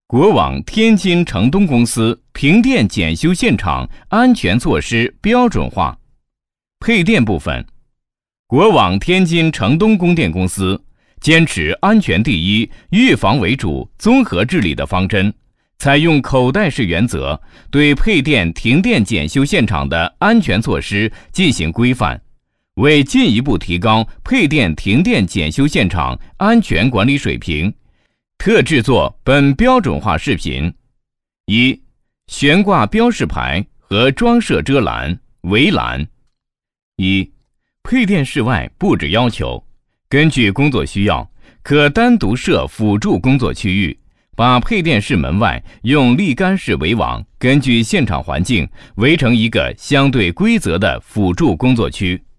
国网天津城东公司屏电检修现场安全措施标准化。配电部分，国网天津城东供电公司坚持安全第一、预防为主、综合治理的方针，采用口袋式原则，对配电停电检修现场的安全措施进行规范，为进一步提高配电停电检修现场安全管理水平，特制作本标准化视频。一、悬挂标示牌和装设遮拦、围栏。一、配电室外布置要求，根据工作需要，可单独设辅助工作区域，把配电室门外用立杆式围网，根据现场环境围成一个相对规则的辅助工作区。